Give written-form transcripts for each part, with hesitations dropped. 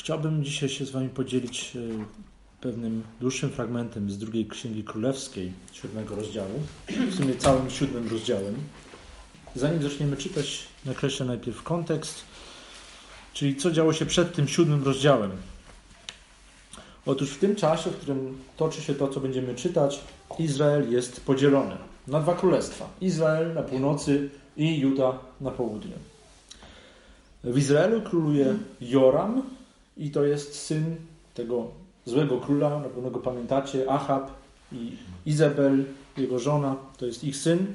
Chciałbym dzisiaj się z Wami podzielić pewnym dłuższym fragmentem z drugiej Księgi Królewskiej, 7 rozdziału, w sumie całym 7 rozdziałem. Zanim zaczniemy czytać, nakreślę najpierw kontekst, czyli co działo się przed tym 7 rozdziałem. Otóż w tym czasie, w którym toczy się to, co będziemy czytać, Izrael jest podzielony na dwa królestwa. Izrael na północy i Juda na południu. W Izraelu króluje Joram i to jest syn tego złego króla, na pewno go pamiętacie, Achab i Izabel, jego żona, to jest ich syn.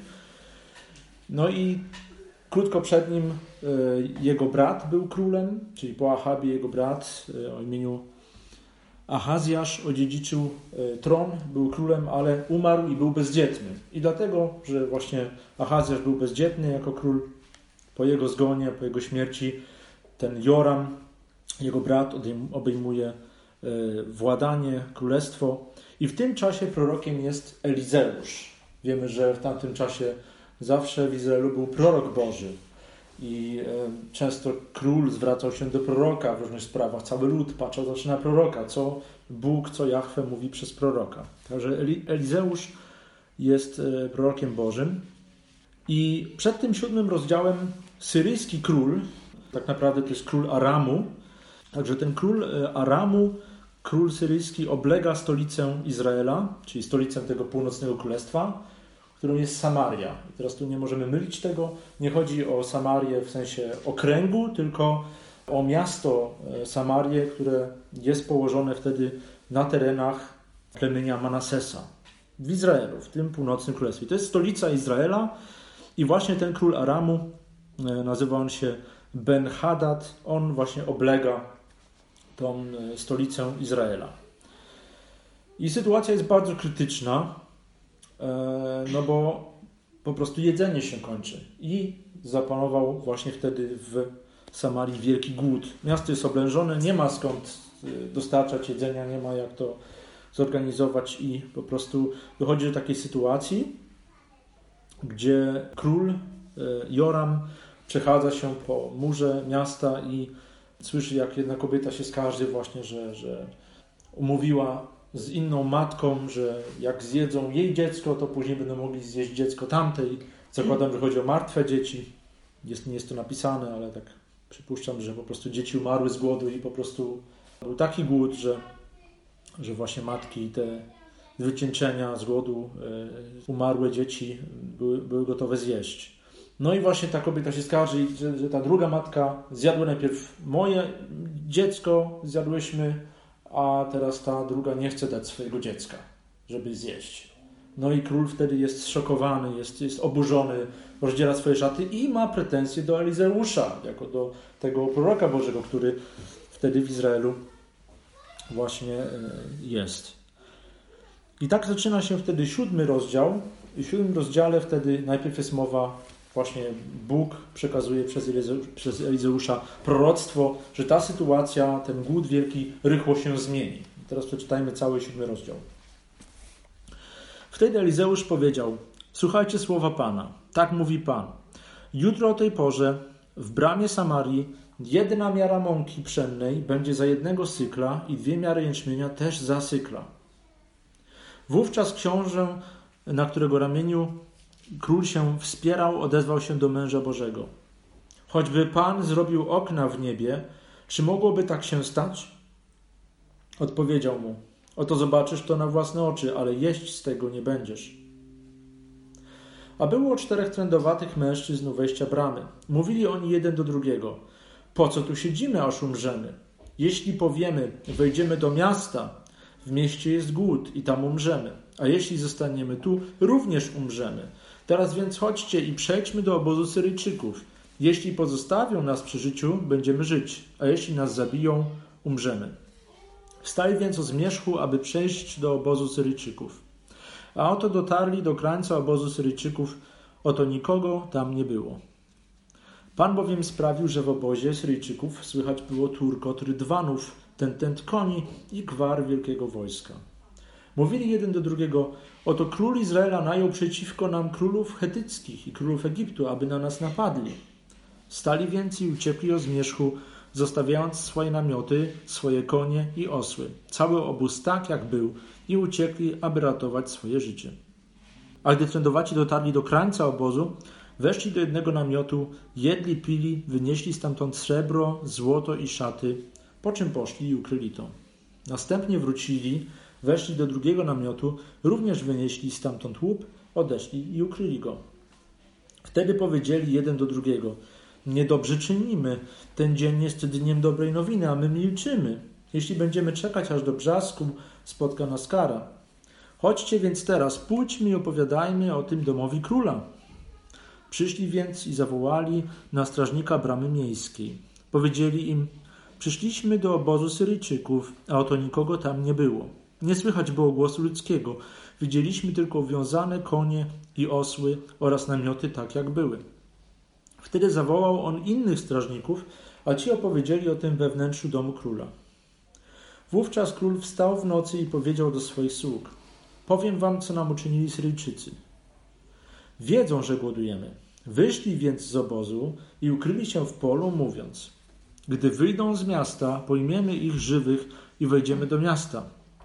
No i krótko przed nim jego brat był królem, czyli po Achabie jego brat o imieniu Ahazjasz odziedziczył tron, był królem, ale umarł i był bezdzietny. I dlatego, że właśnie Ahazjasz był bezdzietny jako król, po jego zgonie, po jego śmierci, ten Joram, jego brat, obejmuje władanie, królestwo. I w tym czasie prorokiem jest Elizeusz. Wiemy, że w tamtym czasie zawsze w Izraelu był prorok Boży. I często król zwracał się do proroka w różnych sprawach. Cały lud patrzył zawsze na proroka, co Bóg, co Jahwe mówi przez proroka. Także Elizeusz jest prorokiem Bożym. I przed tym 7 rozdziałem syryjski król, tak naprawdę to jest król Aramu, także ten król Aramu, król syryjski oblega stolicę Izraela, czyli stolicę tego północnego królestwa, którą jest Samaria. I teraz tu nie możemy mylić tego. Nie chodzi o Samarię w sensie okręgu, tylko o miasto Samarię, które jest położone wtedy na terenach plemienia Manassesa w Izraelu, w tym północnym królestwie. To jest stolica Izraela i właśnie ten król Aramu, nazywa on się Ben-Hadad, on właśnie oblega tą stolicę Izraela. I sytuacja jest bardzo krytyczna, no bo po prostu jedzenie się kończy. I zapanował właśnie wtedy w Samarii wielki głód. Miasto jest oblężone, nie ma skąd dostarczać jedzenia, nie ma jak to zorganizować i po prostu dochodzi do takiej sytuacji, gdzie król Joram przechadza się po murze miasta i słyszy, jak jedna kobieta się skarży właśnie, że umówiła z inną matką, że jak zjedzą jej dziecko, to później będą mogli zjeść dziecko tamtej. Zakładam, że chodzi o martwe dzieci. Nie jest to napisane, ale tak przypuszczam, że po prostu dzieci umarły z głodu i po prostu był taki głód, że właśnie matki te z wycieńczenia, z głodu umarłe dzieci były gotowe zjeść. No i właśnie ta kobieta się skarży, że ta druga matka zjadła najpierw moje dziecko, zjadłyśmy, a teraz ta druga nie chce dać swojego dziecka, żeby zjeść. No i król wtedy jest zszokowany, jest oburzony, rozdziela swoje szaty i ma pretensje do Elizeusza, jako do tego proroka Bożego, który wtedy w Izraelu właśnie jest. I tak zaczyna się wtedy 7 rozdział. I w 7 rozdziale wtedy najpierw jest mowa, właśnie Bóg przekazuje przez Elizeusza proroctwo, że ta sytuacja, ten głód wielki rychło się zmieni. Teraz przeczytajmy cały 7 rozdział. Wtedy Elizeusz powiedział: słuchajcie słowa Pana. Tak mówi Pan. Jutro o tej porze w bramie Samarii 1 miara mąki pszennej będzie za 1 sykla i 2 miary jęczmienia też za sykla. Wówczas książę, na którego ramieniu król się wspierał, odezwał się do męża Bożego. Choćby Pan zrobił okna w niebie, czy mogłoby tak się stać? Odpowiedział mu: oto zobaczysz to na własne oczy, ale jeść z tego nie będziesz. A było 4 trędowatych mężczyzn u wejścia bramy. Mówili oni jeden do drugiego: po co tu siedzimy, aż umrzemy? Jeśli powiemy, wejdziemy do miasta, w mieście jest głód i tam umrzemy. A jeśli zostaniemy tu, również umrzemy. Teraz więc chodźcie i przejdźmy do obozu Syryjczyków. Jeśli pozostawią nas przy życiu, będziemy żyć, a jeśli nas zabiją, umrzemy. Wstali więc o zmierzchu, aby przejść do obozu Syryjczyków. A oto dotarli do krańca obozu Syryjczyków, oto nikogo tam nie było. Pan bowiem sprawił, że w obozie Syryjczyków słychać było turkot rydwanów, tętent koni i gwar wielkiego wojska. Mówili jeden do drugiego: oto król Izraela najął przeciwko nam królów chetyckich i królów Egiptu, aby na nas napadli. Stali więc i uciekli o zmierzchu zostawiając swoje namioty, swoje konie i osły. Cały obóz tak, jak był, i uciekli, aby ratować swoje życie. A gdy trędowaci dotarli do krańca obozu, weszli do jednego namiotu, jedli, pili, wynieśli stamtąd srebro, złoto i szaty, po czym poszli i ukryli to. Następnie wrócili, weszli do drugiego namiotu, również wynieśli stamtąd łup, odeszli i ukryli go. Wtedy powiedzieli jeden do drugiego: niedobrze czynimy, ten dzień jest dniem dobrej nowiny, a my milczymy. Jeśli będziemy czekać aż do brzasku, spotka nas kara. Chodźcie więc teraz, pójdźmy i opowiadajmy o tym domowi króla. Przyszli więc i zawołali na strażnika bramy miejskiej. Powiedzieli im: przyszliśmy do obozu Syryjczyków, a oto nikogo tam nie było. Nie słychać było głosu ludzkiego. Widzieliśmy tylko wiązane konie i osły oraz namioty tak, jak były. Wtedy zawołał on innych strażników, a ci opowiedzieli o tym we wnętrzu domu króla. Wówczas król wstał w nocy i powiedział do swoich sług: powiem wam, co nam uczynili Syryjczycy. Wiedzą, że głodujemy. Wyszli więc z obozu i ukryli się w polu, mówiąc: gdy wyjdą z miasta, pojmiemy ich żywych i wejdziemy do miasta.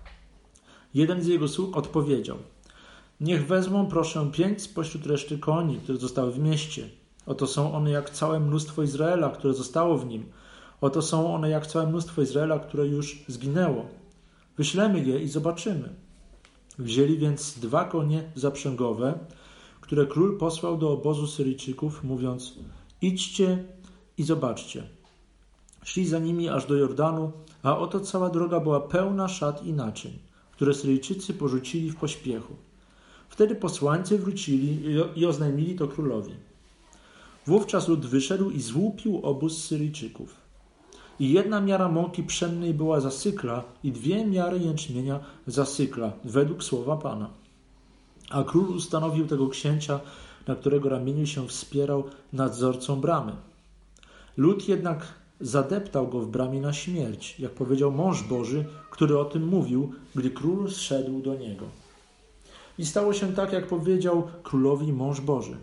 Jeden z jego sług odpowiedział: niech wezmą, proszę, 5 spośród reszty koni, które zostały w mieście. Oto są one jak całe mnóstwo Izraela, które zostało w nim. Oto są one jak całe mnóstwo Izraela, które już zginęło. Wyślemy je i zobaczymy. Wzięli więc 2 konie zaprzęgowe, które król posłał do obozu Syryjczyków, mówiąc: idźcie i zobaczcie. Szli za nimi aż do Jordanu, a oto cała droga była pełna szat i naczyń, które Syryjczycy porzucili w pośpiechu. Wtedy posłańcy wrócili i oznajmili to królowi. Wówczas lud wyszedł i złupił obóz Syryjczyków. I 1 miara mąki pszennej była za sykla i 2 miary jęczmienia za sykla, według słowa Pana. A król ustanowił tego księcia, na którego ramieniu się wspierał, nadzorcą bramy. Lud jednak zadeptał go w bramie na śmierć, jak powiedział mąż Boży, który o tym mówił, gdy król zszedł do niego. I stało się tak, jak powiedział królowi mąż Boży.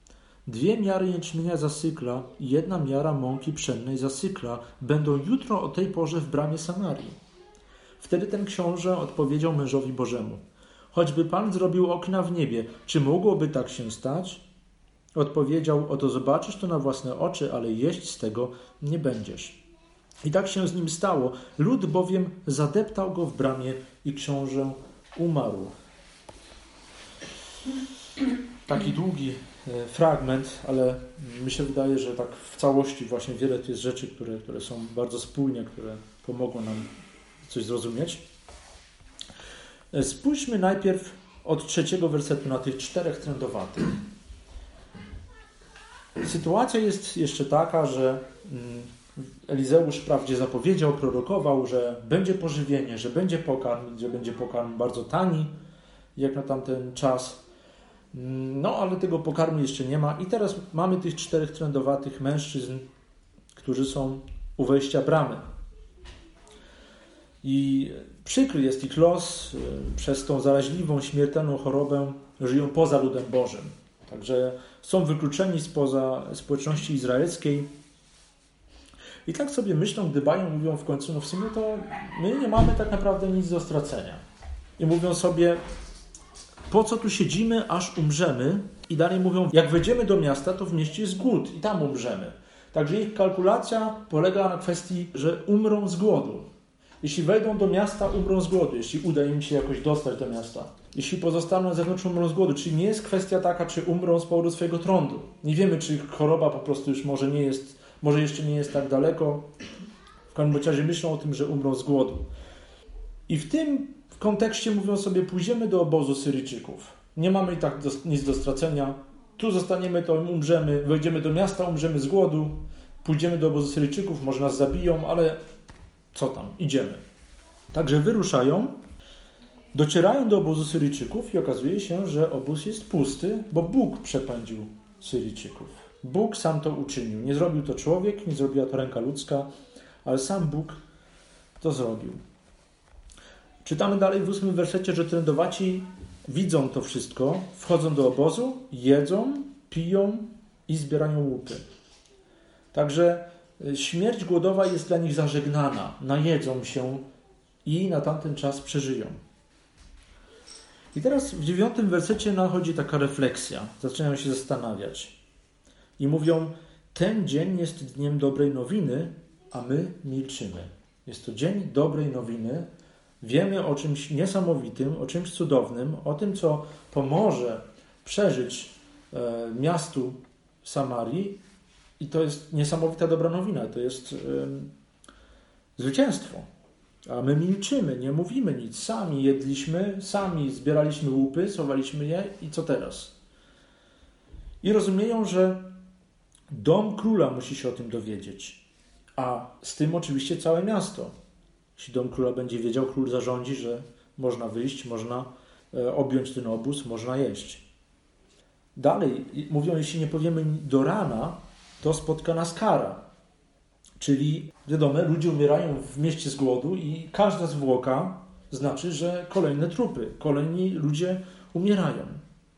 2 miary jęczmienia za sykla i 1 miara mąki pszennej za sykla będą jutro o tej porze w bramie Samarii. Wtedy ten książę odpowiedział mężowi Bożemu: choćby Pan zrobił okna w niebie, czy mogłoby tak się stać? Odpowiedział: oto zobaczysz to na własne oczy, ale jeść z tego nie będziesz. I tak się z nim stało. Lud bowiem zadeptał go w bramie i książę umarł. Taki długi fragment, ale mi się wydaje, że tak w całości właśnie wiele to jest rzeczy, które są bardzo spójne, które pomogą nam coś zrozumieć. Spójrzmy najpierw od 3 wersetu na tych 4 trędowatych. Sytuacja jest jeszcze taka, że Elizeusz wprawdzie zapowiedział, prorokował, że będzie pożywienie, że będzie pokarm bardzo tani, jak na tamten czas. No, ale tego pokarmu jeszcze nie ma. I teraz mamy tych 4 trędowatych mężczyzn, którzy są u wejścia bramy. I przykry jest ich los. Przez tą zaraźliwą, śmiertelną chorobę żyją poza ludem Bożym. Także są wykluczeni spoza społeczności izraelskiej. I tak sobie myślą, gdybają, mówią w końcu: no w sumie to my nie mamy tak naprawdę nic do stracenia. I mówią sobie: po co tu siedzimy, aż umrzemy? I dalej mówią: jak wejdziemy do miasta, to w mieście jest głód i tam umrzemy. Także ich kalkulacja polega na kwestii, że umrą z głodu. Jeśli wejdą do miasta, umrą z głodu, jeśli uda im się jakoś dostać do miasta. Jeśli pozostaną na zewnątrz, umrą z głodu. Czyli nie jest kwestia taka, czy umrą z powodu swojego trądu. Nie wiemy, czy ich choroba po prostu już może jeszcze nie jest tak daleko. W każdym razie myślą o tym, że umrą z głodu. I w tym kontekście mówią sobie: pójdziemy do obozu Syryjczyków. Nie mamy i tak nic do stracenia. Tu zostaniemy, to umrzemy. Wejdziemy do miasta, umrzemy z głodu. Pójdziemy do obozu Syryjczyków, może nas zabiją, ale co tam, idziemy. Także wyruszają, docierają do obozu Syryjczyków i okazuje się, że obóz jest pusty, bo Bóg przepędził Syryjczyków. Bóg sam to uczynił. Nie zrobił to człowiek, nie zrobiła to ręka ludzka, ale sam Bóg to zrobił. Czytamy dalej w 8 wersecie, że trędowaci widzą to wszystko, wchodzą do obozu, jedzą, piją i zbierają łupy. Także śmierć głodowa jest dla nich zażegnana. Najedzą się i na tamten czas przeżyją. I teraz w 9 wersecie nachodzi taka refleksja. Zaczynają się zastanawiać. I mówią, ten dzień jest dniem dobrej nowiny, a my milczymy. Jest to dzień dobrej nowiny. Wiemy o czymś niesamowitym, o czymś cudownym, o tym, co pomoże przeżyć miastu Samarii. I to jest niesamowita dobra nowina. To jest zwycięstwo. A my milczymy, nie mówimy nic. Sami jedliśmy, sami zbieraliśmy łupy, schowaliśmy je i co teraz? I rozumieją, że dom króla musi się o tym dowiedzieć. A z tym oczywiście całe miasto. Jeśli dom króla będzie wiedział, król zarządzi, że można wyjść, można objąć ten obóz, można jeść. Dalej mówią, jeśli nie powiemy do rana, to spotka nas kara. Czyli, wiadomo, ludzie umierają w mieście z głodu i każda zwłoka znaczy, że kolejne trupy, kolejni ludzie umierają.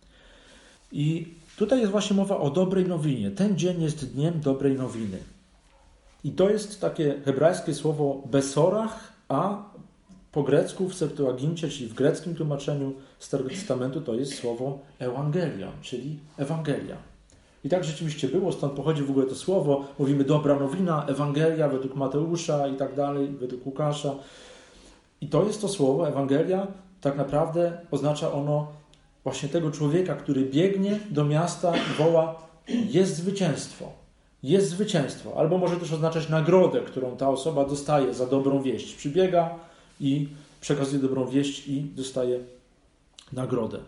I tutaj jest właśnie mowa o dobrej nowinie. Ten dzień jest dniem dobrej nowiny. I to jest takie hebrajskie słowo besorach, a po grecku w Septuagincie, czyli w greckim tłumaczeniu Starego Testamentu, to jest słowo ewangelia, czyli Ewangelia. I tak rzeczywiście było, stąd pochodzi w ogóle to słowo. Mówimy dobra nowina, Ewangelia według Mateusza i tak dalej, według Łukasza. I to jest to słowo, Ewangelia, tak naprawdę oznacza ono właśnie tego człowieka, który biegnie do miasta i woła, jest zwycięstwo. Jest zwycięstwo. Albo może też oznaczać nagrodę, którą ta osoba dostaje za dobrą wieść. Przybiega i przekazuje dobrą wieść i dostaje nagrodę.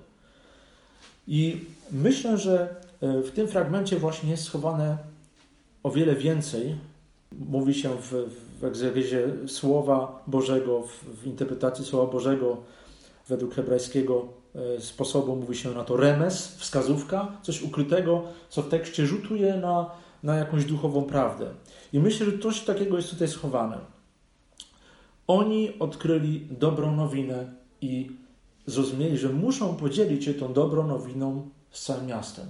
I myślę, że w tym fragmencie właśnie jest schowane o wiele więcej. Mówi się w egzegezie Słowa Bożego, w interpretacji Słowa Bożego według hebrajskiego sposobu mówi się na to remes, wskazówka, coś ukrytego, co w tekście rzutuje na jakąś duchową prawdę. I myślę, że coś takiego jest tutaj schowane. Oni odkryli dobrą nowinę i zrozumieli, że muszą podzielić się tą dobrą nowiną z całym miastem.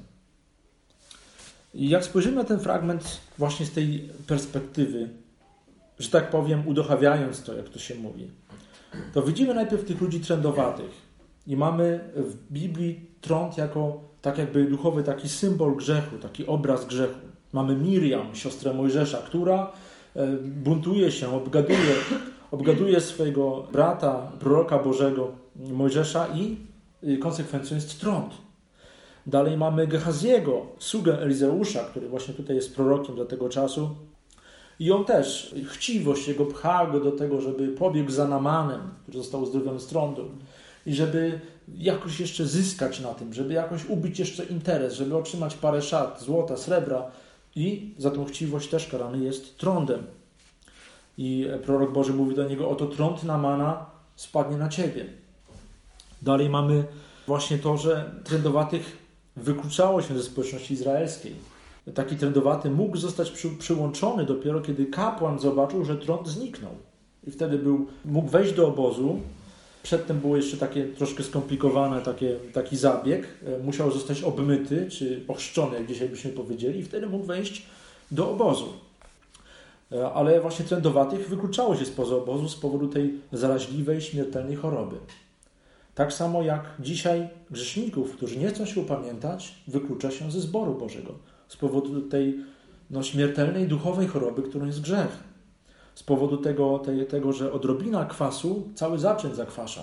I jak spojrzymy na ten fragment właśnie z tej perspektywy, że tak powiem, udochawiając to, jak to się mówi, to widzimy najpierw tych ludzi trędowatych. I mamy w Biblii trąd jako tak jakby duchowy taki symbol grzechu, taki obraz grzechu. Mamy Miriam, siostrę Mojżesza, która buntuje się, obgaduje swojego brata, proroka Bożego Mojżesza i konsekwencją jest trąd. Dalej mamy Gehaziego, sługę Elizeusza, który właśnie tutaj jest prorokiem dla tego czasu. I on też, chciwość jego pcha go do tego, żeby pobiegł za Namanem, który został uzdrowiony z trądu. I żeby jakoś jeszcze zyskać na tym, żeby jakoś ubić jeszcze interes, żeby otrzymać parę szat, złota, srebra. I za tą chciwość też karany jest trądem. I prorok Boży mówi do niego, oto trąd Namana spadnie na ciebie. Dalej mamy właśnie to, że trędowatych wykluczało się ze społeczności izraelskiej. Taki trędowaty mógł zostać przyłączony dopiero, kiedy kapłan zobaczył, że trąd zniknął. I wtedy mógł wejść do obozu. Przedtem było jeszcze takie troszkę skomplikowane taki zabieg. Musiał zostać obmyty, czy ochrzczony, jak dzisiaj byśmy powiedzieli. I wtedy mógł wejść do obozu. Ale właśnie trędowatych wykluczało się spoza obozu z powodu tej zaraźliwej, śmiertelnej choroby. Tak samo jak dzisiaj grzeszników, którzy nie chcą się upamiętać, wyklucza się ze zboru Bożego. Z powodu tej śmiertelnej, duchowej choroby, którą jest grzech. Z powodu tego, że odrobina kwasu cały zaczyn zakwasza.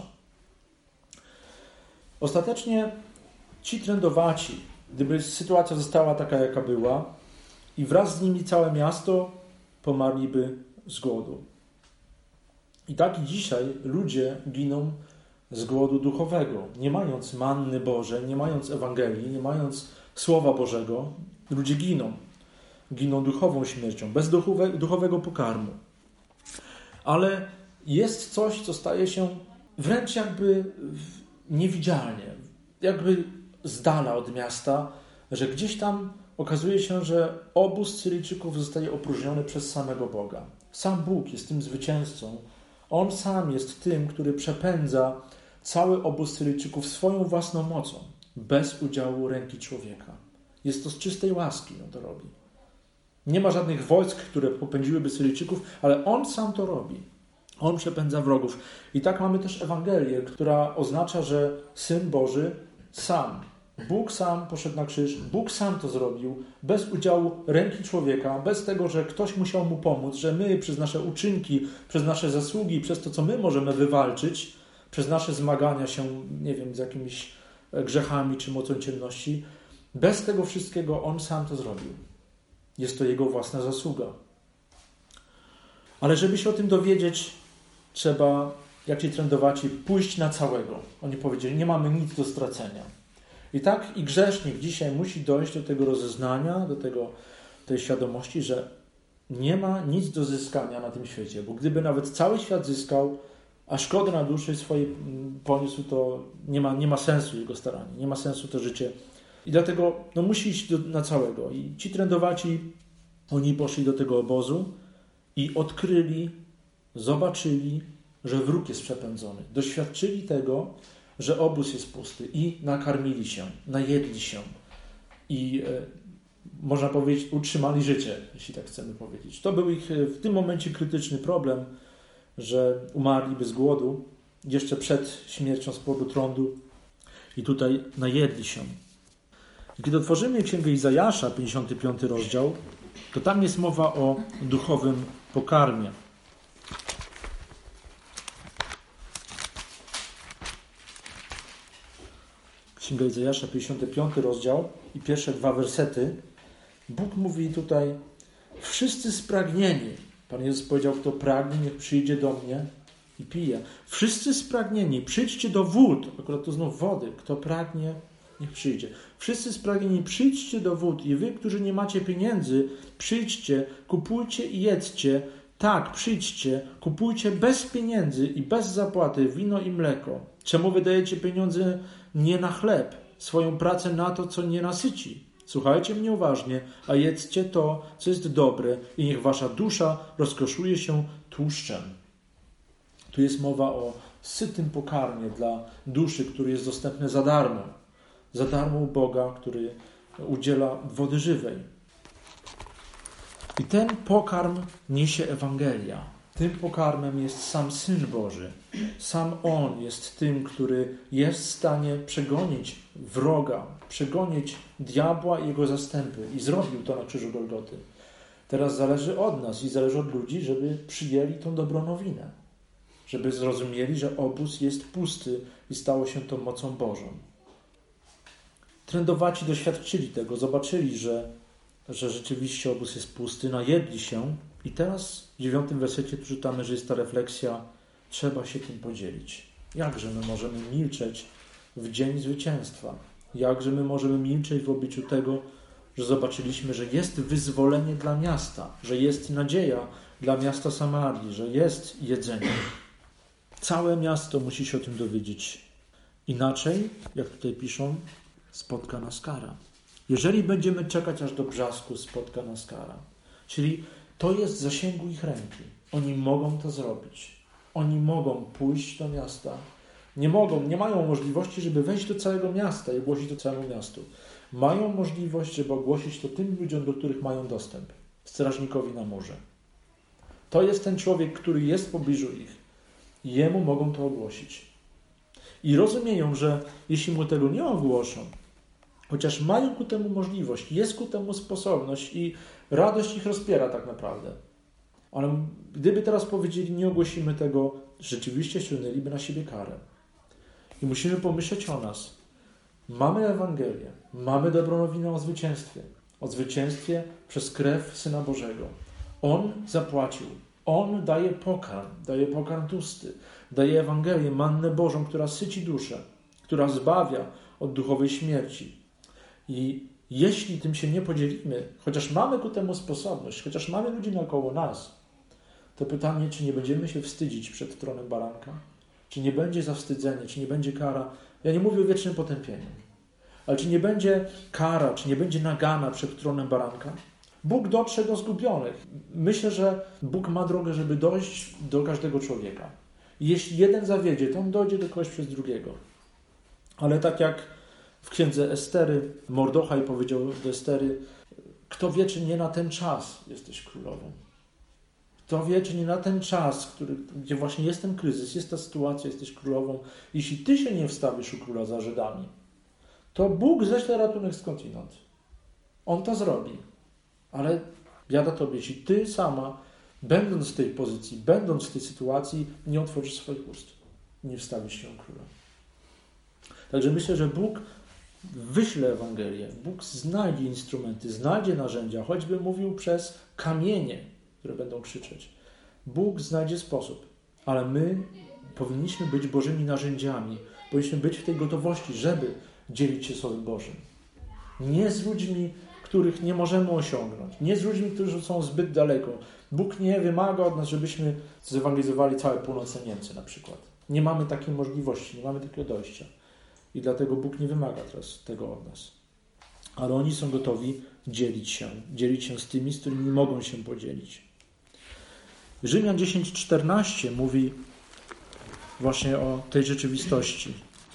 Ostatecznie ci trędowaci, gdyby sytuacja została taka, jaka była i wraz z nimi całe miasto, pomarliby z głodu. I tak i dzisiaj ludzie giną z głodu duchowego. Nie mając manny Bożej, nie mając Ewangelii, nie mając Słowa Bożego, ludzie giną. Giną duchową śmiercią, bez duchowego pokarmu. Ale jest coś, co staje się wręcz jakby niewidzialnie, jakby z dala od miasta, że gdzieś tam okazuje się, że obóz Syryjczyków zostaje opróżniony przez samego Boga. Sam Bóg jest tym zwycięzcą. On sam jest tym, który przepędza cały obóz Syryjczyków swoją własną mocą, bez udziału ręki człowieka. Jest to z czystej łaski, on to robi. Nie ma żadnych wojsk, które popędziłyby Syryjczyków, ale On sam to robi. On przepędza wrogów. I tak mamy też Ewangelię, która oznacza, że Syn Boży sam, Bóg sam poszedł na krzyż, Bóg sam to zrobił, bez udziału ręki człowieka, bez tego, że ktoś musiał mu pomóc, że my przez nasze uczynki, przez nasze zasługi, przez to, co my możemy wywalczyć, przez nasze zmagania się, nie wiem, z jakimiś grzechami czy mocą ciemności, bez tego wszystkiego On sam to zrobił. Jest to Jego własna zasługa. Ale żeby się o tym dowiedzieć, trzeba, jak ci trędowaci, pójść na całego. Oni powiedzieli, nie mamy nic do stracenia. I tak i grzesznik dzisiaj musi dojść do tego rozeznania, do tej świadomości, że nie ma nic do zyskania na tym świecie, bo gdyby nawet cały świat zyskał, a szkodę na duszy swojej poniósł, to nie ma sensu jego staranie, nie ma sensu to życie. I dlatego musi iść na całego. I ci trędowaci, oni poszli do tego obozu i odkryli, zobaczyli, że wróg jest przepędzony. Doświadczyli tego, że obóz jest pusty i nakarmili się, najedli się i można powiedzieć utrzymali życie, jeśli tak chcemy powiedzieć. To był ich w tym momencie krytyczny problem, że umarliby z głodu jeszcze przed śmiercią z powodu trądu i tutaj najedli się. I kiedy otworzymy Księgę Izajasza, 55 rozdział, to tam jest mowa o duchowym pokarmie. Księga Izajasza, 55 rozdział i pierwsze 2 wersety. Bóg mówi tutaj, wszyscy spragnieni. Pan Jezus powiedział, kto pragnie, niech przyjdzie do mnie i pije. Wszyscy spragnieni, przyjdźcie do wód. Akurat to znów wody. Kto pragnie, niech przyjdzie. Wszyscy spragnieni, przyjdźcie do wód i wy, którzy nie macie pieniędzy, przyjdźcie, kupujcie i jedzcie. Tak, przyjdźcie, kupujcie bez pieniędzy i bez zapłaty wino i mleko. Czemu wydajecie pieniądze nie na chleb, swoją pracę na to, co nie nasyci? Słuchajcie mnie uważnie, a jedzcie to, co jest dobre i niech wasza dusza rozkoszuje się tłuszczem. Tu jest mowa o sytym pokarmie dla duszy, który jest dostępny za darmo. Za darmo u Boga, który udziela wody żywej. I ten pokarm niesie Ewangelia. Tym pokarmem jest sam Syn Boży. Sam On jest tym, który jest w stanie przegonić wroga, przegonić diabła i jego zastępy. I zrobił to na krzyżu Golgoty. Teraz zależy od nas i zależy od ludzi, żeby przyjęli tą dobrą nowinę. Żeby zrozumieli, że obóz jest pusty i stało się to mocą Bożą. Trędowaci doświadczyli tego, zobaczyli, że rzeczywiście obóz jest pusty, najedli się i teraz w 9 wersecie tu czytamy, że jest ta refleksja, trzeba się tym podzielić. Jakże my możemy milczeć w dzień zwycięstwa? Jakże my możemy milczeć w obliczu tego, że zobaczyliśmy, że jest wyzwolenie dla miasta, że jest nadzieja dla miasta Samarii, że jest jedzenie. Całe miasto musi się o tym dowiedzieć. Inaczej, jak tutaj piszą, spotka nas kara. Jeżeli będziemy czekać aż do brzasku, spotka nas kara. Czyli to jest w zasięgu ich ręki. Oni mogą to zrobić. Oni mogą pójść do miasta. Nie mają możliwości, żeby wejść do całego miasta i ogłosić to całemu miastu. Mają możliwość, żeby ogłosić to tym ludziom, do których mają dostęp. Strażnikowi na murze. To jest ten człowiek, który jest w pobliżu ich. Jemu mogą to ogłosić. I rozumieją, że jeśli mu tego nie ogłoszą, chociaż mają ku temu możliwość, jest ku temu sposobność i radość ich rozpiera tak naprawdę. Ale gdyby teraz powiedzieli, nie ogłosimy tego, rzeczywiście ściągnęliby na siebie karę. I musimy pomyśleć o nas. Mamy Ewangelię, mamy dobrą nowinę o zwycięstwie przez krew Syna Bożego. On zapłacił, On daje pokarm tłusty, daje Ewangelię, mannę Bożą, która syci duszę, która zbawia od duchowej śmierci. I jeśli tym się nie podzielimy, chociaż mamy ku temu sposobność, chociaż mamy ludzi naokoło nas, to pytanie, czy nie będziemy się wstydzić przed tronem baranka? Czy nie będzie zawstydzenie, czy nie będzie kara? Ja nie mówię o wiecznym potępieniu. Ale czy nie będzie kara, czy nie będzie nagana przed tronem baranka? Bóg dotrze do zgubionych. Myślę, że Bóg ma drogę, żeby dojść do każdego człowieka. I jeśli jeden zawiedzie, to on dojdzie do kogoś przez drugiego. Ale tak jak w księdze Estery, Mordochaj powiedział do Estery, kto wie, czy nie na ten czas jesteś królową. Kto wie, czy nie na ten czas, gdzie właśnie jest ten kryzys, jest ta sytuacja, jesteś królową. Jeśli ty się nie wstawisz u króla za Żydami, to Bóg ześle ratunek skądinąd. On to zrobi. Ale biada tobie, jeśli ty sama, będąc w tej pozycji, będąc w tej sytuacji, nie otworzysz swoich ust. Nie wstawisz się u króla. Także myślę, że Bóg wyśle Ewangelię. Bóg znajdzie instrumenty, znajdzie narzędzia, choćby mówił przez kamienie, które będą krzyczeć. Bóg znajdzie sposób, ale my powinniśmy być Bożymi narzędziami. Powinniśmy być w tej gotowości, żeby dzielić się Słowem Bożym. Nie z ludźmi, których nie możemy osiągnąć. Nie z ludźmi, którzy są zbyt daleko. Bóg nie wymaga od nas, żebyśmy zewangelizowali całe północne Niemcy na przykład. Nie mamy takiej możliwości, nie mamy takiego dojścia. I dlatego Bóg nie wymaga teraz tego od nas. Ale oni są gotowi dzielić się z tymi, z którymi mogą się podzielić. Rzymian 10:14 mówi właśnie o tej rzeczywistości.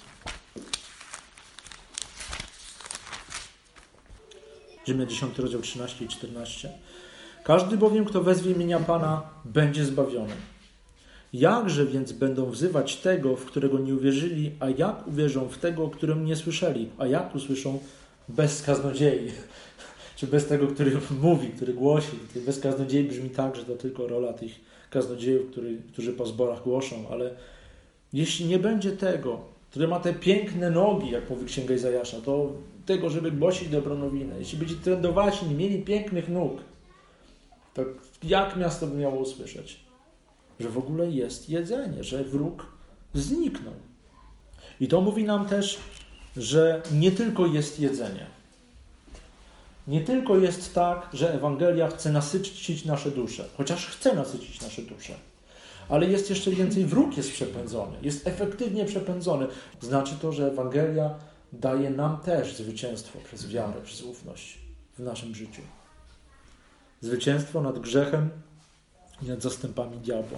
Rzymian 10, rozdział 13 i 14. Każdy bowiem, kto wezwie imienia Pana, będzie zbawiony. Jakże więc będą wzywać tego, w którego nie uwierzyli, a jak uwierzą w tego, o którym nie słyszeli? A jak usłyszą bez kaznodziei? Czy bez tego, który mówi, który głosi? Bez kaznodziei brzmi tak, że to tylko rola tych kaznodziejów, którzy po zborach głoszą, ale jeśli nie będzie tego, który ma te piękne nogi, jak mówi Księga Izajasza, to tego, żeby głosić dobrą nowinę. Jeśli będzie trędowasi, nie mieli pięknych nóg, to jak miasto by miało usłyszeć? Że w ogóle jest jedzenie, że wróg zniknął. I to mówi nam też, że nie tylko jest jedzenie. Nie tylko jest tak, że Ewangelia chce nasycić nasze dusze, chociaż chce nasycić nasze dusze, ale jest jeszcze więcej, wróg jest przepędzony, jest efektywnie przepędzony. Znaczy to, że Ewangelia daje nam też zwycięstwo przez wiarę, przez ufność w naszym życiu. Zwycięstwo nad grzechem i nad zastępami diabła.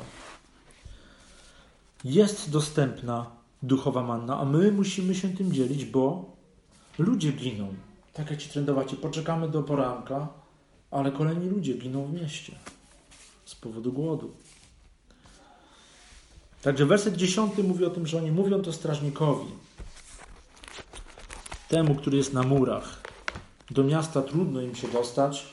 Jest dostępna duchowa manna, a my musimy się tym dzielić, bo ludzie giną. Tak jak ci trędowaci, poczekamy do poranka, ale kolejni ludzie giną w mieście z powodu głodu. Także werset 10 mówi o tym, że oni mówią to strażnikowi, temu, który jest na murach. Do miasta trudno im się dostać,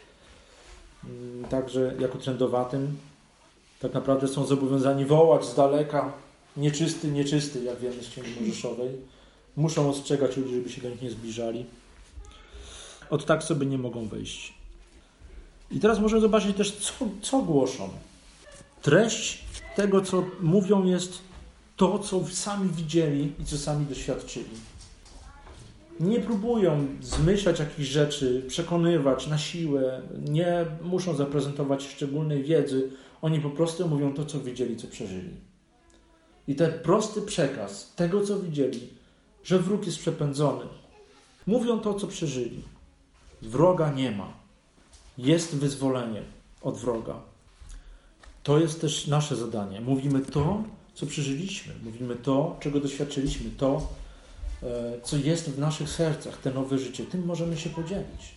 także jako trędowatym tak naprawdę są zobowiązani wołać z daleka nieczysty, nieczysty, jak wiemy z Księgi Mojżeszowej. Muszą ostrzegać ludzi, żeby się do nich nie zbliżali. Od tak sobie nie mogą wejść. I teraz możemy zobaczyć też, co głoszą. Treść tego, co mówią, jest to, co sami widzieli i co sami doświadczyli. Nie próbują zmyślać jakichś rzeczy, przekonywać na siłę, nie muszą zaprezentować szczególnej wiedzy. Oni po prostu mówią to, co widzieli, co przeżyli. I ten prosty przekaz tego, co widzieli, że wróg jest przepędzony. Mówią to, co przeżyli. Wroga nie ma. Jest wyzwolenie od wroga. To jest też nasze zadanie. Mówimy to, co przeżyliśmy. Mówimy to, czego doświadczyliśmy. To, co jest w naszych sercach, te nowe życie. Tym możemy się podzielić.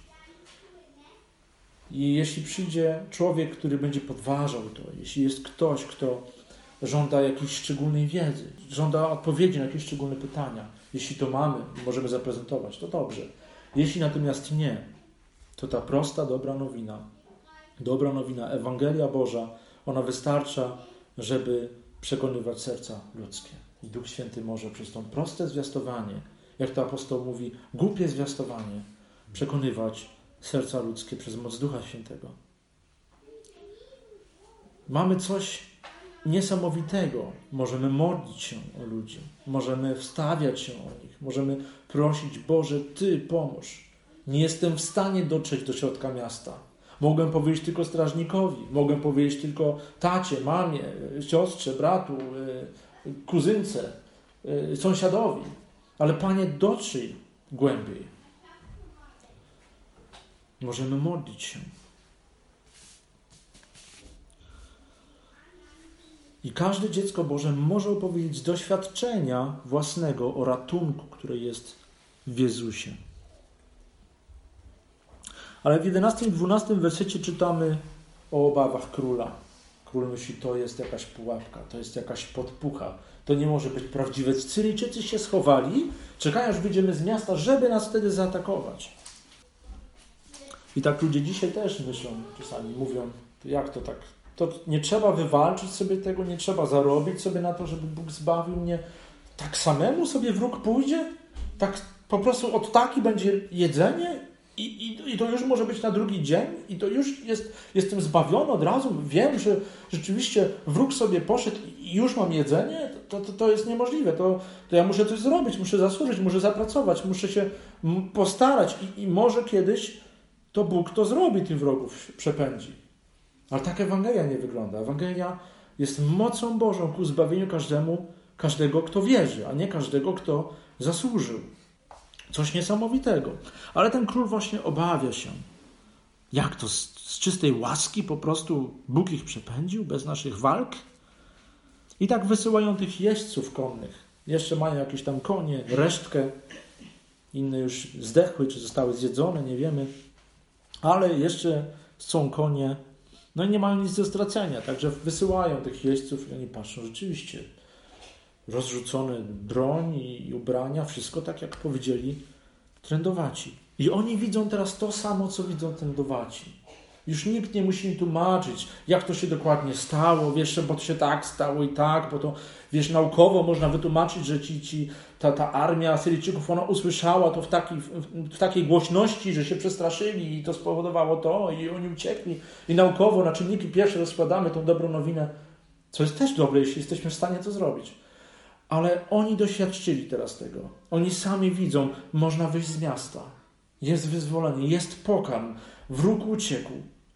I jeśli przyjdzie człowiek, który będzie podważał to, jeśli jest ktoś, kto żąda jakiejś szczególnej wiedzy, żąda odpowiedzi na jakieś szczególne pytania, jeśli to mamy, możemy zaprezentować, to dobrze. Jeśli natomiast nie, to ta prosta, dobra nowina, Ewangelia Boża, ona wystarcza, żeby przekonywać serca ludzkie. I Duch Święty może przez to proste zwiastowanie, jak to apostoł mówi, głupie zwiastowanie, przekonywać serca ludzkie przez moc Ducha Świętego. Mamy coś niesamowitego. Możemy modlić się o ludzi. Możemy wstawiać się o nich. Możemy prosić, Boże, Ty pomóż. Nie jestem w stanie dotrzeć do środka miasta. Mogę powiedzieć tylko strażnikowi. Mogę powiedzieć tylko tacie, mamie, siostrze, bratu, kuzynce, sąsiadowi. Ale Panie, dotrzyj głębiej. Możemy modlić się. I każde dziecko Boże może opowiedzieć z doświadczenia własnego o ratunku, który jest w Jezusie. Ale w 11 i 12 wersecie czytamy o obawach króla. Król myśli, to jest jakaś pułapka, to jest jakaś podpucha, to nie może być prawdziwe. Syryjczycy się schowali, czekają, aż wyjdziemy z miasta, żeby nas wtedy zaatakować. I tak ludzie dzisiaj też myślą, czasami mówią, jak to tak? To nie trzeba wywalczyć sobie tego, nie trzeba zarobić sobie na to, żeby Bóg zbawił mnie. Tak samemu sobie wróg pójdzie? Tak po prostu od taki będzie jedzenie? I to już może być na drugi dzień? I to już jestem zbawiony od razu? Wiem, że rzeczywiście wróg sobie poszedł i już mam jedzenie? To jest niemożliwe. To ja muszę coś zrobić, muszę zasłużyć, muszę zapracować, muszę się postarać. I może kiedyś to Bóg to zrobi, tych wrogów przepędzi. Ale tak Ewangelia nie wygląda. Ewangelia jest mocą Bożą ku zbawieniu każdego, kto wierzy, a nie każdego, kto zasłużył. Coś niesamowitego. Ale ten król właśnie obawia się. Jak to? Z czystej łaski po prostu Bóg ich przepędził bez naszych walk? I tak wysyłają tych jeźdźców konnych. Jeszcze mają jakieś tam konie, resztkę. Inne już zdechły, czy zostały zjedzone, nie wiemy. Ale jeszcze są konie. No i nie mają nic do stracenia. Także wysyłają tych jeźdźców i oni patrzą, rzeczywiście rozrzucone broń i ubrania, wszystko tak jak powiedzieli trędowaci. I oni widzą teraz to samo, co widzą trędowaci. Już nikt nie musi im tłumaczyć, jak to się dokładnie stało, wiesz, bo to się tak stało i tak, bo to, wiesz, naukowo można wytłumaczyć, że ta armia Syryjczyków, ona usłyszała to w takiej głośności, że się przestraszyli i to spowodowało to i oni uciekli. I naukowo na czynniki pierwsze rozkładamy tą dobrą nowinę, co jest też dobre, jeśli jesteśmy w stanie to zrobić. Ale oni doświadczyli teraz tego. Oni sami widzą, można wyjść z miasta. Jest wyzwolenie, jest pokarm. Wróg uciekł.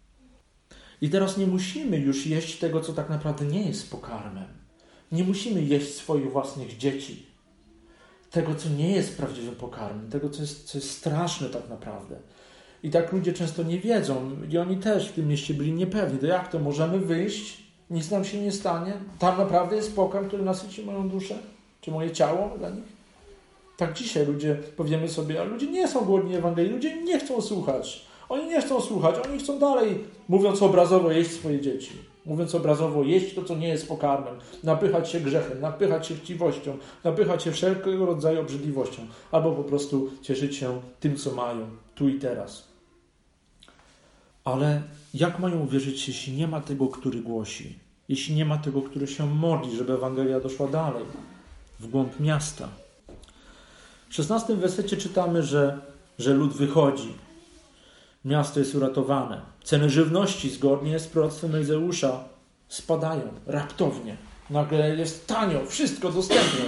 I teraz nie musimy już jeść tego, co tak naprawdę nie jest pokarmem. Nie musimy jeść swoich własnych dzieci. Tego, co nie jest prawdziwym pokarmem. Tego, co jest straszne tak naprawdę. I tak ludzie często nie wiedzą. I oni też w tym mieście byli niepewni. To jak to? Możemy wyjść? Nic nam się nie stanie? Tam naprawdę jest pokarm, który nasyci moją duszę? Czy moje ciało dla nich? Tak dzisiaj ludzie, powiemy sobie, a ludzie nie są głodni Ewangelii, ludzie nie chcą słuchać. Oni nie chcą słuchać, oni chcą dalej, mówiąc obrazowo, jeść swoje dzieci. Mówiąc obrazowo, jeść to, co nie jest pokarmem. Napychać się grzechem, napychać się chciwością, napychać się wszelkiego rodzaju obrzydliwością. Albo po prostu cieszyć się tym, co mają, tu i teraz. Ale jak mają uwierzyć, jeśli nie ma tego, który głosi? Jeśli nie ma tego, który się modli, żeby Ewangelia doszła dalej, w głąb miasta? W 16 wersecie czytamy, że lud wychodzi. Miasto jest uratowane. Ceny żywności, zgodnie z proroctwem Elizeusza, spadają raptownie. Nagle jest tanio, wszystko dostępne.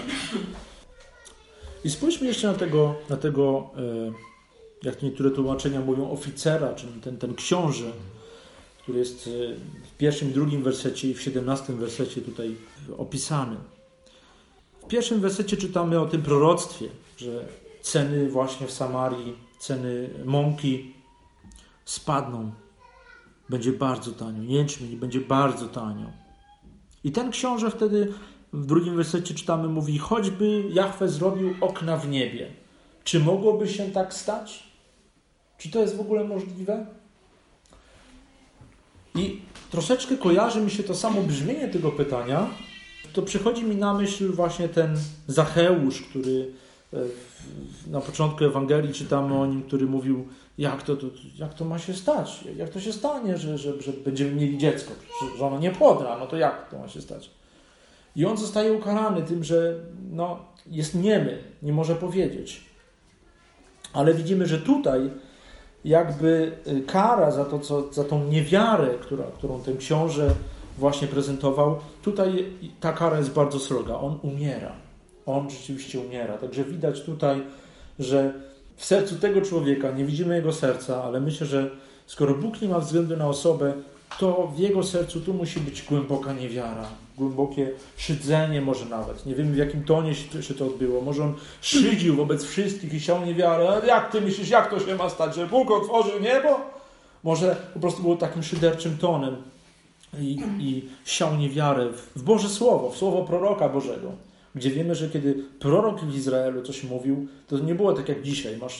I spójrzmy jeszcze na tego jak niektóre tłumaczenia mówią, oficera, czyli ten książę, który jest w 1. i 2. wersecie i w 17. wersecie tutaj opisany. W 1. wersecie czytamy o tym proroctwie, że ceny właśnie w Samarii, ceny mąki spadną. Będzie bardzo tanio. Jęczmień będzie bardzo tanio. I ten książę wtedy w 2. wersecie czytamy, mówi, choćby Jahwe zrobił okna w niebie. Czy mogłoby się tak stać? Czy to jest w ogóle możliwe? I troszeczkę kojarzy mi się to samo brzmienie tego pytania. To przychodzi mi na myśl właśnie ten Zacheusz, który na początku Ewangelii czytamy o nim, który mówił, jak to ma się stać? Jak to się stanie, że będziemy mieli dziecko? Że ono nie płodna, no to jak to ma się stać? I on zostaje ukarany tym, że jest niemy, nie może powiedzieć. Ale widzimy, że tutaj jakby kara za tą niewiarę, którą ten książę właśnie prezentował, tutaj ta kara jest bardzo sroga. On umiera. On rzeczywiście umiera. Także widać tutaj, że w sercu tego człowieka, nie widzimy jego serca, ale myślę, że skoro Bóg nie ma względu na osobę, to w jego sercu tu musi być głęboka niewiara, głębokie szydzenie może nawet. Nie wiemy, w jakim tonie się to odbyło. Może on szydził wobec wszystkich i siał niewiarę. Ale jak ty myślisz, jak to się ma stać, że Bóg otworzył niebo? Może po prostu było takim szyderczym tonem i siał niewiarę w Boże Słowo, w Słowo proroka Bożego. Gdzie wiemy, że kiedy prorok w Izraelu coś mówił, to nie było tak jak dzisiaj. Masz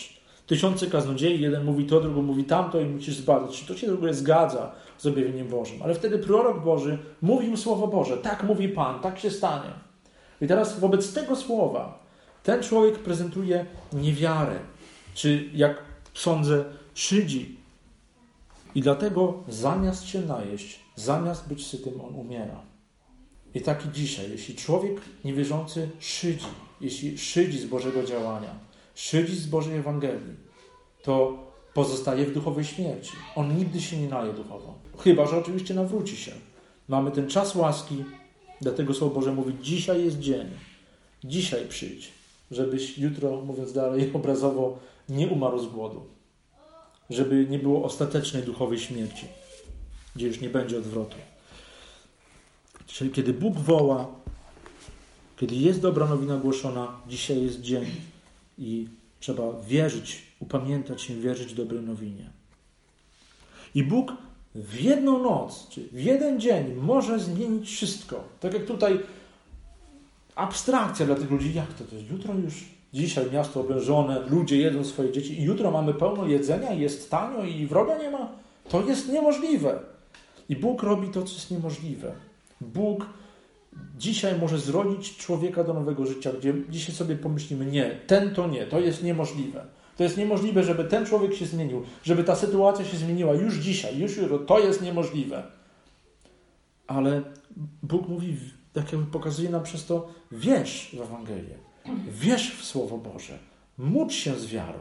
Tysiące kaznodziei, jeden mówi to, drugi mówi tamto i musisz zbadać, czy to się w ogóle zgadza z objawieniem Bożym. Ale wtedy prorok Boży mówił Słowo Boże. Tak mówi Pan, tak się stanie. I teraz wobec tego słowa ten człowiek prezentuje niewiarę, czy jak sądzę, szydzi. I dlatego zamiast się najeść, zamiast być sytym, on umiera. I tak i dzisiaj, jeśli człowiek niewierzący szydzi, jeśli szydzi z Bożego działania, szydzi z Bożej Ewangelii, to pozostaje w duchowej śmierci. On nigdy się nie naje duchowo. Chyba że oczywiście nawróci się. Mamy ten czas łaski, dlatego Słowo Boże mówi, dzisiaj jest dzień, dzisiaj przyjdź, żebyś jutro, mówiąc dalej obrazowo, nie umarł z głodu. Żeby nie było ostatecznej duchowej śmierci, gdzie już nie będzie odwrotu. Czyli kiedy Bóg woła, kiedy jest dobra nowina głoszona, dzisiaj jest dzień i trzeba wierzyć, upamiętać się, wierzyć dobrej nowinie. I Bóg w jedną noc, czy w jeden dzień może zmienić wszystko. Tak jak tutaj abstrakcja dla tych ludzi. Jak to jest? Jutro już, dzisiaj miasto oblężone, ludzie jedzą swoje dzieci i jutro mamy pełno jedzenia i jest tanio i wroga nie ma? To jest niemożliwe. I Bóg robi to, co jest niemożliwe. Bóg dzisiaj może zrodzić człowieka do nowego życia, gdzie dzisiaj sobie pomyślimy, nie, to jest niemożliwe. To jest niemożliwe, żeby ten człowiek się zmienił, żeby ta sytuacja się zmieniła już dzisiaj, już jutro. To jest niemożliwe. Ale Bóg mówi, tak jakby pokazuje nam przez to, wierz w Ewangelię, wierz w Słowo Boże, módl się z wiarą.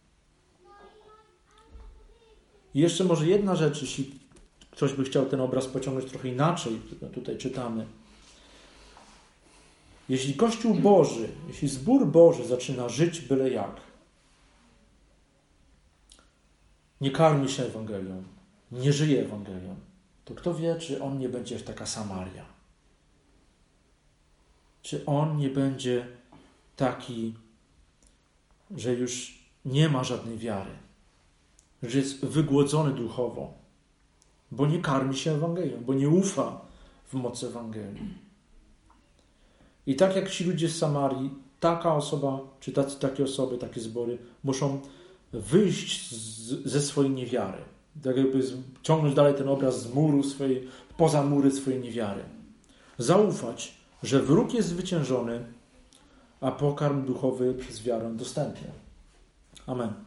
I jeszcze może jedna rzecz, jeśli ktoś by chciał ten obraz pociągnąć trochę inaczej, tutaj czytamy. Jeśli Kościół Boży, jeśli zbór Boży zaczyna żyć byle jak, nie karmi się Ewangelią, nie żyje Ewangelią, to kto wie, czy on nie będzie taka Samaria. Czy on nie będzie taki, że już nie ma żadnej wiary, że jest wygłodzony duchowo, bo nie karmi się Ewangelią, bo nie ufa w mocy Ewangelii. I tak jak ci ludzie z Samarii, taka osoba, czy takie osoby, takie zbory muszą wyjść ze swojej niewiary. Tak jakby ciągnąć dalej ten obraz z muru swojej, poza mury swojej niewiary. Zaufać, że wróg jest zwyciężony, a pokarm duchowy przez wiarę dostępny. Amen.